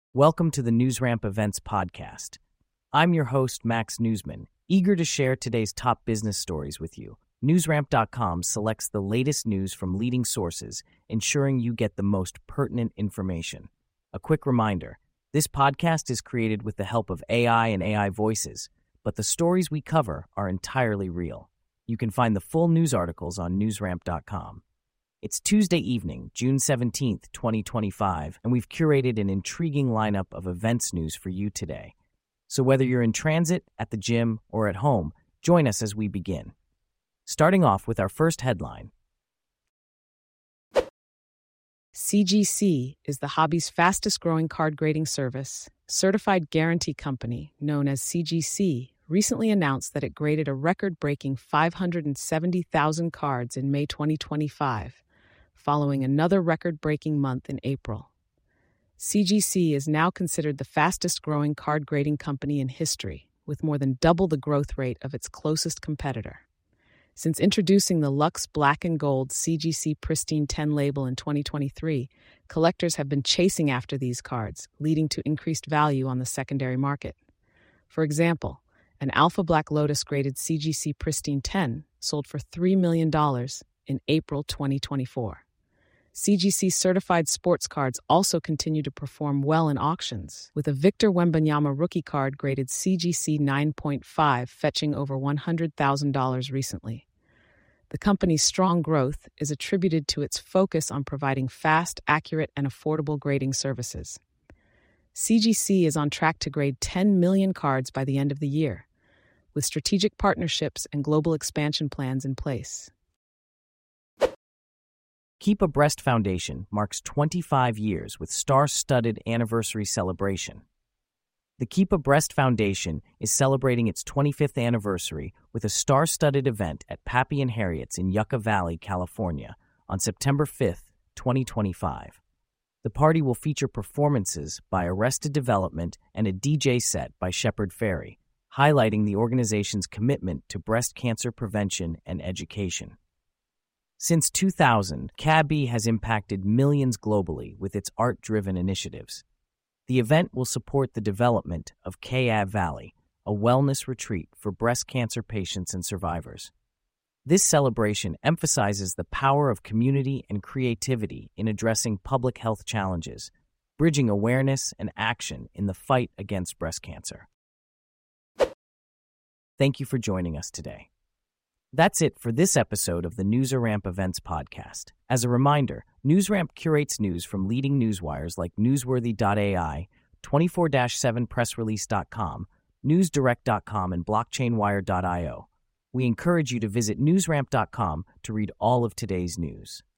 Welcome to the NewsRamp Events Podcast. I'm your host, Max Newsman, eager to share today's top business stories with you. NewsRamp.com selects the latest news from leading sources, ensuring you get the most pertinent information. A quick reminder, this podcast is created with the help of AI and AI voices, but the stories we cover are entirely real. You can find the full news articles on NewsRamp.com. It's Tuesday evening, June 17th, 2025, and we've curated an intriguing lineup of events news for you today. So whether you're in transit, at the gym, or at home, join us as we begin. Starting off with our first headline. CGC is the hobby's fastest-growing card grading service. Certified Guarantee Company, known as CGC, recently announced that it graded a record-breaking 570,000 cards in May 2025. Following another record-breaking month in April. CGC is now considered the fastest-growing card grading company in history, with more than double the growth rate of its closest competitor. Since introducing the Lux Black and Gold CGC Pristine 10 label in 2023, collectors have been chasing after these cards, leading to increased value on the secondary market. For example, an Alpha Black Lotus graded CGC Pristine 10 sold for $3 million in April 2024. CGC certified sports cards also continue to perform well in auctions, with a Victor Wembanyama rookie card graded CGC 9.5 fetching over $100,000 recently. The company's strong growth is attributed to its focus on providing fast, accurate, and affordable grading services. CGC is on track to grade 10 million cards by the end of the year, with strategic partnerships and global expansion plans in place. Keep Abreast Foundation marks 25 years with star-studded anniversary celebration. The Keep Abreast Foundation is celebrating its 25th anniversary with a star-studded event at Pappy and Harriet's in Yucca Valley, California, on September 5th, 2025. The party will feature performances by Arrested Development and a DJ set by Shepard Fairey, highlighting the organization's commitment to breast cancer prevention and education. Since 2000, KABI has impacted millions globally with its art-driven initiatives. The event will support the development of KAB Valley, a wellness retreat for breast cancer patients and survivors. This celebration emphasizes the power of community and creativity in addressing public health challenges, bridging awareness and action in the fight against breast cancer. Thank you for joining us today. That's it for this episode of the NewsRamp Events Podcast. As a reminder, NewsRamp curates news from leading newswires like Newsworthy.ai, 24/7pressrelease.com, NewsDirect.com, and BlockchainWire.io. We encourage you to visit NewsRamp.com to read all of today's news.